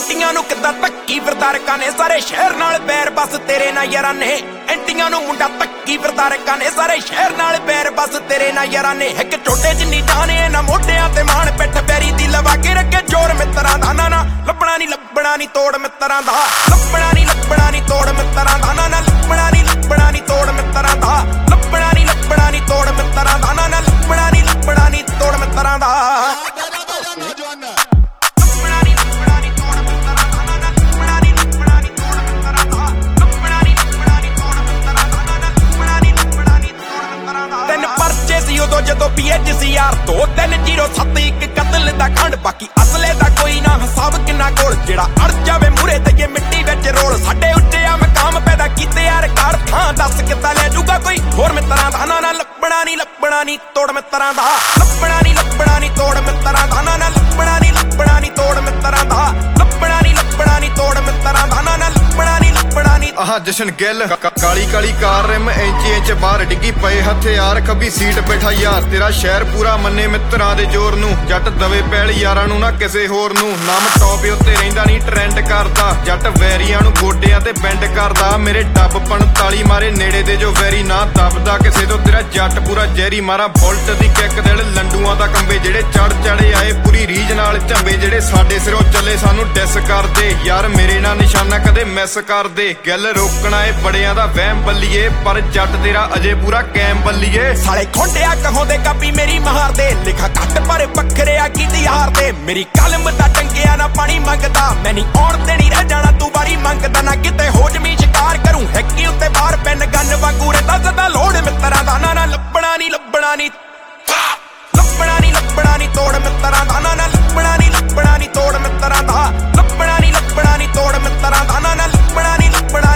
ਐਂਟੀਆਂ ਨੂੰ ਕਿੱਦਾਂ ਧੱਕੀ ਫਿਰਦਾ ਰਕਾਂ ਨੇ ਸਾਰੇ ਸ਼ਹਿਰ ਨਾਲ ਬੈਰ ਬਸ ਤੇਰੇ ਨਾਲ ਯਾਰਾਂ ਨੇ ਐਂਟੀਆਂ ਨੂੰ ਮੁੰਡਾ ਧੱਕੀ ਫਿਰਦਾ ਰਕਾਂ ਨੇ ਸਾਰੇ ਸ਼ਹਿਰ ਨਾਲ ਬੈਰ ਬਸ ਤੇਰੇ ਨਾਲ ਯਾਰਾਂ ਨੇ ਇੱਕ ਛੋਟੇ ਜਿੰਨੀ ਜਾਣੇ ਨਾ ਮੋਢਿਆਂ ਤੇ ਮਾਣ ਪਿੱਠ ਪੈਰੀ ਦੀ ਲਵਾ ਕੇ ਰੱਖੇ ਜੋਰ ਮਿੱਤਰਾਂ ਦਾ ਨਾ ਲੱਭਣਾ ਨਹੀਂ ਤੋੜ ਮਿੱਤਰਾਂ ਦਾ ਲੱਭਣਾ ਨਹੀਂ ਤੋੜ ਮਿੱਤਰਾਂ ਦਾ ਨਾ ਲੱਭਣਾ ਨਹੀਂ ਤੋੜ ਮਿੱਤਰਾਂ ਦਾ ਲੱਭਣਾ ਨਹੀਂ ਤੋੜ ਮਿੱਤਰਾਂ ਦਾ ਨਾ ਲੱਭਣਾ ਨਹੀਂ ਤੋੜ ਮਿੱਤਰਾਂ ਦਾ ਉਦੋਂ ਜਦੋਂ ਪੀਐਚ ਸੀ ਯਾਰ 2-3-0-7-1 ਕਤਲ ਦਾ ਕਾਂਡ ਬਾਕੀ ਅਸਲੇ ਦਾ ਕੋਈ ਨਾ ਹਿਸਾਬ ਕਿੰਨਾ ਕੋਲ ਜਿਹੜਾ ਅੜ ਜਾਵੇ ਮੂਰੇ ਤੇ ਮਿੱਟੀ ਵਿੱਚ ਰੋਲ ਸਾਡੇ ਉੱਤੇ ਆ ਮਕਾਮ ਪੈਦਾ ਕੀਤੇ ਯਾਰ ਕਾਰ ਥਾਂ ਦੱਸ ਕਿੱਦਾਂ ਲੈ ਜੂਗਾ ਕੋਈ ਹੋਰ ਮਿੱਤਰਾਂ ਦਾ ਨਾ ਲੱਭਣਾ ਨਹੀਂ ਤੋੜ ਮਿੱਤਰਾਂ ਦਾ ਲੱਭਣਾ ਨਹੀਂ ਤੋੜ ਮਿੱਤਰਾਂ ਦਾ ਨਾ ਲੱਭਣਾ ਨਹੀਂ ਤੋੜ ਮਿੱਤਰਾਂ ਦਾ ਲੱਭਣਾ ਨਹੀਂ ਤੋੜ ਮਿੱਤਰਾਂ ਦਾ ਨਾ ਲੱਭਣਾ ਨਹੀਂ ਆਹ ਜਸ਼ਨ ਗਿੱਲ ਕਾਲੀ ਕਾਲੀ ਕਾਰ ਰਿਮ ਇੰਚ ਬਾਹਰ ਡਿੱਗੀ ਪਏ ਹਥਿਆਰ ਖੱਬੀ ਸੀਟ ਬੈਠਾ ਯਾਰ ਤੇਰਾ ਸ਼ਹਿਰ ਪੂਰਾ ਮੰਨੇ ਮਿੱਤਰਾਂ ਦੇ ਜ਼ੋਰ ਨੂੰ ਜੱਟ ਦਵੇ ਪੈਲ ਯਾਰਾਂ ਨੂੰ ਨਾ ਕਿਸੇ ਹੋਰ ਨੂੰ ਨਾਮ ਟੌਪ ਉੱਤੇ ਰਹਿੰਦਾ ਨਹੀਂ ਟ੍ਰੈਂਡ ਕਰਦਾ ਜੱਟ ਵੈਰੀਆਂ ਨੂੰ ਗੋਡਿਆਂ ਤੇ ਬੈਂਡ ਕਰਦਾ ਮੇਰੇ ਡੱਬ 45 ਮਾਰੇ ਨੇੜੇ ਦੇ ਜੋ ਵੈਰੀ ਨਾ ਦੱਬਦਾ ਕਿਸੇ ਤੋਂ ਤੇਰਾ ਜੱਟ ਪੂਰਾ ਜੈਰੀ ਮਾਰਾ ਬੁਲਟ ਦੀ ਕਿੱਕ ਦਿਲ ਲੰਡੂਆਂ ਦਾ ਕੰਬੇ ਜਿਹੜੇ ਚੜੇ ਆਏ ਪੂਰੀ ਰੀਜ ਨਾਲ ਝੰਬੇ ਜਿਹੜੇ ਸਾਡੇ ਸਿਰੋਂ ਚੱਲੇ ਸਾਨੂੰ ਡਿਸ ਕਰਦੇ ਯਾਰ ਮੇਰੇ ਨਾਲ ਨਿਸ਼ਾਨਾ ਕਦੇ ਮਿਸ ਕਰਦੇ ਗੱਲ ਰੋਕਣਾ ਏ ਬੜਿਆਂ ਦਾ ਵਹਿਮ ਬੱਲੀਏ ਪਰ ਜੱਟ ਤੇਰਾ ਅਜੇ ਪੂਰਾ ਕੈਮ ਬੱਲੀਏ ਸਾਲੇ ਖੋਂਡਿਆ ਕਹੋਂਦੇ ਕਾਪੀ ਮੇਰੀ ਮਹਾਰ ਦੇ ਲਿਖਾ ਘੱਟ ਪਰ ਵੱਖਰਿਆ ਕੀਤੀ ਹਾਰ ਦੇ ਮੇਰੀ ਕਲਮ ਦਾ ਟੰਗਿਆ ਨਾ ਪਾਣੀ ਮੰਗਦਾ ਮੈਂ ਨਹੀਂ ਆਉਣ ਤੇ ਨਹੀਂ ਰਹਿ ਜਾਣਾ ਤੂੰ ਵਾਰੀ ਮੰਗਦਾ ਨਾ ਕਿਤੇ ਹੋ ਜਮੀ ਸ਼ਿਕਾਰ ਕਰੂੰ ਹੈਕੀ ਉੱਤੇ ਬਾਹਰ ਪੈਨ ਗੰਨ ਵਾਂਗੂ ਰਹਿੰਦਾ ਸਦਾ ਲੋੜ ਮਿੱਤਰਾਂ ਦਾ ਨਾ ਲੱਭਣਾ ਨਹੀਂ ਤੋੜ ਮਿੱਤਰਾਂ ਦਾ ਨਾ ਲੱਭਣਾ ਨਹੀਂ ਤੋੜ ਮਿੱਤਰਾਂ ਦਾ ਲੱਭਣਾ ਨਹੀਂ ਤੋੜ ਮਿੱਤਰਾਂ ਦਾ ਨਾ ਲੱਭਣਾ ਨਹੀਂ ਤੋੜ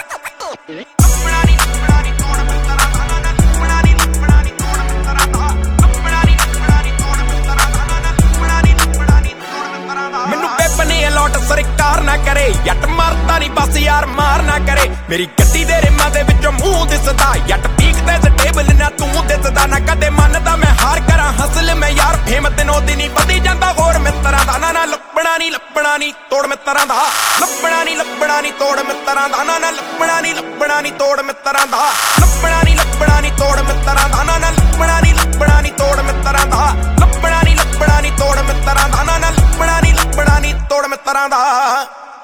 ਮੈਨੂੰ ਬੇਪਨੀ ਅਲੌਟ ਸਰਕਾਰ ਨਾ ਕਰੇ ਜੱਟ ਮਰਦਾ ਨਹੀਂ ਬਸ ਯਾਰ ਮਾਰ ਨਾ ਕਰੇ ਮੇਰੀ ਗੱਡੀ ਦੇ ਰਿਮਾਂ ਦੇ ਵਿੱਚੋਂ ਮੂੰਹ ਦਿਸਦਾ ਜੱਟ ਪੀਕ ਤੇ ਸਟੇਬਲ ਨਾ ਤੂੰ ਦਿਸਦਾ ਨਾ ਕਦੇ ਮੰਨਦਾ ਮੈਂ ਹਾਰ ਕਰਾਂ ਹਸਲ ਮੈਂ ਯਾਰ ਫੇਮ ਦਿਨੋਂ ਦਿਨੀ ਵਧੀ ਜਾਂਦਾ ਹੋਰ ਮਿੱਤਰਾਂ ਦਾ ਨਾ ਲੱਭਣਾ ਨਹੀਂ ਤੋੜ ਮਿੱਤਰਾਂ ਦਾ ਲੱਭਣਾ ਨਹੀਂ ਤੋੜ ਮਿੱਤਰਾਂ ਦਾ ਨਾ ਲੱਭਣਾ ਨਹੀਂ ਤੋੜ ਮਿੱਤਰਾਂ ਦਾ ਲੱਭਣਾ ਨਹੀਂ ਤੋੜ ਮਿੱਤਰਾਂ ਦਾ ਨਾ ਲੱਭਣਾ ਨਹੀਂ ਤੋੜ ਮਿੱਤਰਾਂ ਦਾ ਲੱਭਣਾ ਨਹੀਂ ਤੋੜ ਮਿੱਤਰਾਂ ਦਾ ਨਾ ਲੱਭਣਾ ਨਹੀਂ ਤੋੜ ਮਿੱਤਰਾਂ ਦਾ